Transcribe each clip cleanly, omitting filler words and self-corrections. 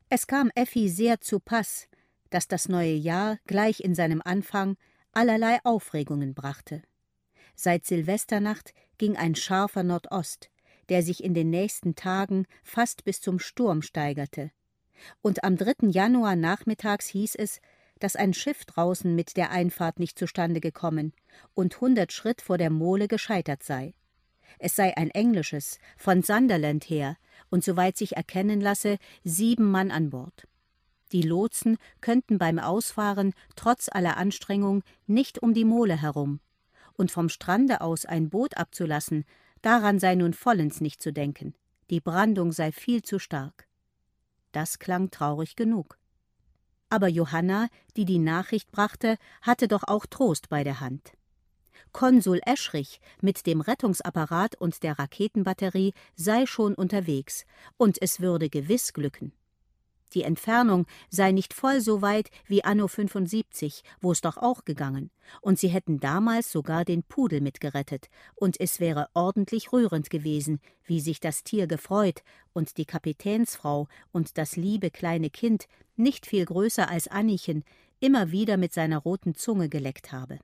Es kam Effi sehr zu Pass, dass das neue Jahr gleich in seinem Anfang allerlei Aufregungen brachte. Seit Silvesternacht ging ein scharfer Nordost, der sich in den nächsten Tagen fast bis zum Sturm steigerte. Und am 3. Januar nachmittags hieß es, dass ein Schiff draußen mit der Einfahrt nicht zustande gekommen und 100 Schritt vor der Mole gescheitert sei. Es sei ein englisches, von Sunderland her, und soweit sich erkennen lasse, 7 Mann an Bord. Die Lotsen könnten beim Ausfahren trotz aller Anstrengung nicht um die Mole herum. Und vom Strande aus ein Boot abzulassen, daran sei nun vollends nicht zu denken. Die Brandung sei viel zu stark. Das klang traurig genug. Aber Johanna, die die Nachricht brachte, hatte doch auch Trost bei der Hand. Konsul Eschrich mit dem Rettungsapparat und der Raketenbatterie sei schon unterwegs, und es würde gewiss glücken. Die Entfernung sei nicht voll so weit wie anno 75, wo es doch auch gegangen, und sie hätten damals sogar den Pudel mitgerettet, und es wäre ordentlich rührend gewesen, wie sich das Tier gefreut und die Kapitänsfrau und das liebe kleine Kind, nicht viel größer als Anniechen, immer wieder mit seiner roten Zunge geleckt habe.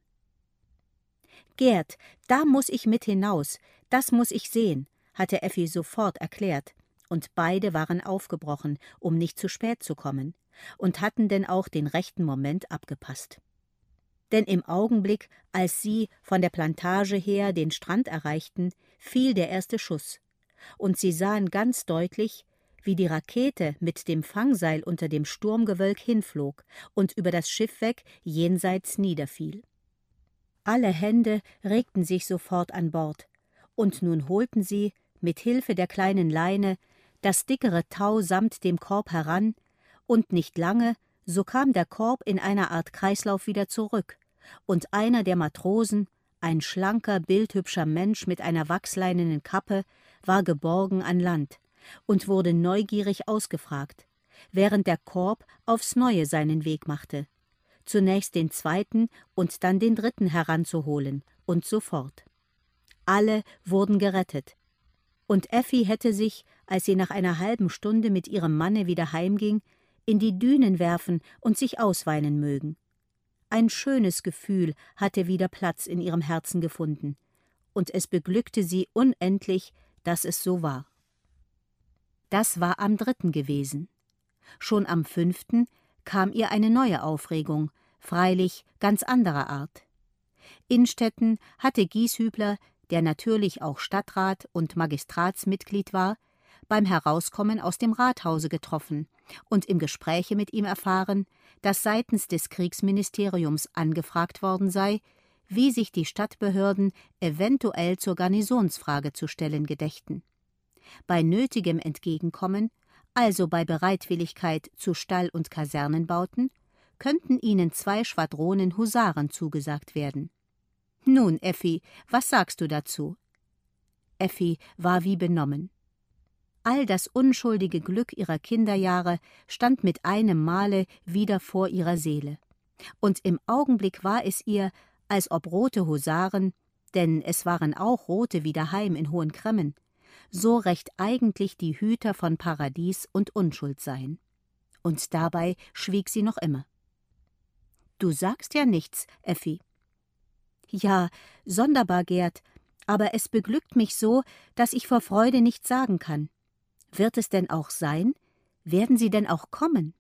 »Gerd, da muß ich mit hinaus, das muß ich sehen«, hatte Effi sofort erklärt, und beide waren aufgebrochen, um nicht zu spät zu kommen, und hatten denn auch den rechten Moment abgepasst. Denn im Augenblick, als sie von der Plantage her den Strand erreichten, fiel der erste Schuss, und sie sahen ganz deutlich, wie die Rakete mit dem Fangseil unter dem Sturmgewölk hinflog und über das Schiff weg jenseits niederfiel. Alle Hände regten sich sofort an Bord, und nun holten sie, mit Hilfe der kleinen Leine, das dickere Tau samt dem Korb heran, und nicht lange, so kam der Korb in einer Art Kreislauf wieder zurück, und einer der Matrosen, ein schlanker, bildhübscher Mensch mit einer wachsleinenen Kappe, war geborgen an Land und wurde neugierig ausgefragt, während der Korb aufs Neue seinen Weg machte, zunächst den 2. und dann den 3. heranzuholen, und so fort. Alle wurden gerettet, und Effi hätte sich, als sie nach einer halben Stunde mit ihrem Manne wieder heimging, in die Dünen werfen und sich ausweinen mögen. Ein schönes Gefühl hatte wieder Platz in ihrem Herzen gefunden, und es beglückte sie unendlich, dass es so war. Das war am 3. gewesen. Schon am 5. kam ihr eine neue Aufregung, freilich ganz anderer Art. Innstetten hatte Gieshübler, der natürlich auch Stadtrat und Magistratsmitglied war, beim Herauskommen aus dem Rathause getroffen und im Gespräche mit ihm erfahren, dass seitens des Kriegsministeriums angefragt worden sei, wie sich die Stadtbehörden eventuell zur Garnisonsfrage zu stellen gedächten. Bei nötigem Entgegenkommen, also bei Bereitwilligkeit zu Stall- und Kasernenbauten, könnten ihnen 2 Schwadronen Husaren zugesagt werden. »Nun, Effi, was sagst du dazu?« Effi war wie benommen. All das unschuldige Glück ihrer Kinderjahre stand mit einem Male wieder vor ihrer Seele. Und im Augenblick war es ihr, als ob rote Husaren, denn es waren auch rote wie daheim in Hohen Cremmen, so recht eigentlich die Hüter von Paradies und Unschuld seien. Und dabei schwieg sie noch immer. »Du sagst ja nichts, Effi.« »Ja, sonderbar, Gerd, aber es beglückt mich so, dass ich vor Freude nichts sagen kann. Wird es denn auch sein? Werden sie denn auch kommen?«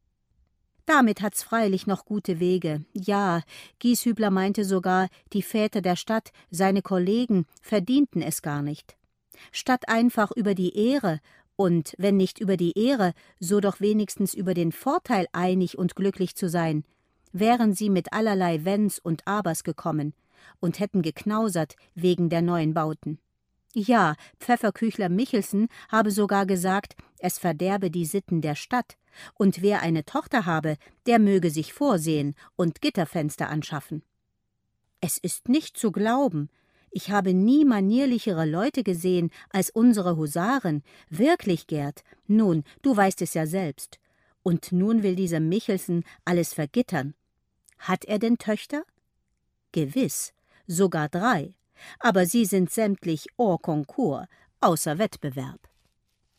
»Damit hat's freilich noch gute Wege. Ja, Gieshübler meinte sogar, die Väter der Stadt, seine Kollegen, verdienten es gar nicht. Statt einfach über die Ehre, und wenn nicht über die Ehre, so doch wenigstens über den Vorteil einig und glücklich zu sein, wären sie mit allerlei Wenns und Abers gekommen und hätten geknausert wegen der neuen Bauten. Ja, Pfefferküchler Michelsen habe sogar gesagt, es verderbe die Sitten der Stadt, und wer eine Tochter habe, der möge sich vorsehen und Gitterfenster anschaffen. Es ist nicht zu glauben. Ich habe nie manierlichere Leute gesehen als unsere Husaren. Wirklich, Gerd. Nun, du weißt es ja selbst. Und nun will dieser Michelsen alles vergittern. Hat er denn Töchter? Gewiss, sogar 3. Aber sie sind sämtlich hors concours, außer Wettbewerb.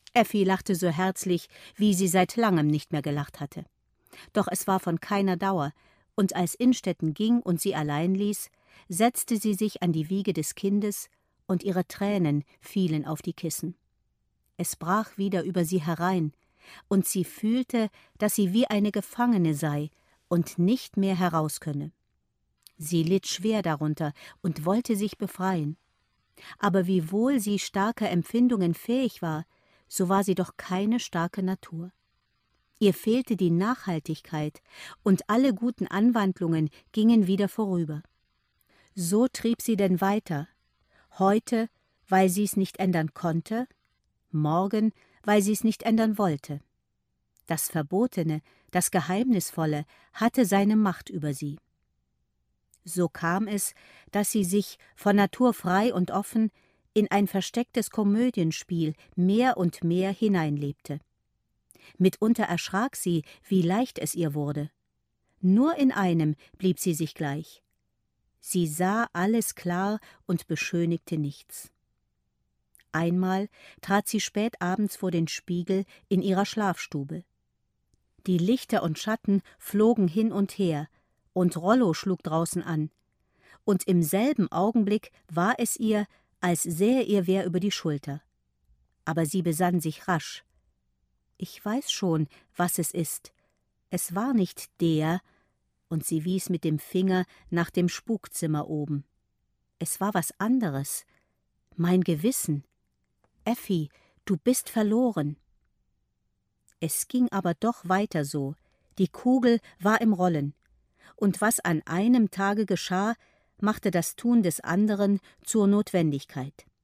Effi lachte so herzlich, wie sie seit langem nicht mehr gelacht hatte. Doch es war von keiner Dauer, und als Innstetten ging und sie allein ließ, setzte sie sich an die Wiege des Kindes, und ihre Tränen fielen auf die Kissen. Es brach wieder über sie herein, und sie fühlte, dass sie wie eine Gefangene sei und nicht mehr heraus könne. Sie litt schwer darunter und wollte sich befreien. Aber wiewohl sie starker Empfindungen fähig war, so war sie doch keine starke Natur. Ihr fehlte die Nachhaltigkeit, und alle guten Anwandlungen gingen wieder vorüber. So trieb sie denn weiter, heute, weil sie es nicht ändern konnte, morgen, weil sie es nicht ändern wollte. Das Verbotene, das Geheimnisvolle hatte seine Macht über sie. So kam es, dass sie sich, von Natur frei und offen, in ein verstecktes Komödienspiel mehr und mehr hineinlebte. Mitunter erschrak sie, wie leicht es ihr wurde. Nur in einem blieb sie sich gleich. Sie sah alles klar und beschönigte nichts. Einmal trat sie spät abends vor den Spiegel in ihrer Schlafstube. Die Lichter und Schatten flogen hin und her, und Rollo schlug draußen an, und im selben Augenblick war es ihr, als sähe ihr wer über die Schulter. Aber sie besann sich rasch. »Ich weiß schon, was es ist. Es war nicht der«, und sie wies mit dem Finger nach dem Spukzimmer oben. »Es war was anderes. Mein Gewissen. Effi, du bist verloren.« Es ging aber doch weiter so. Die Kugel war im Rollen. Und was an einem Tage geschah, machte das Tun des anderen zur Notwendigkeit.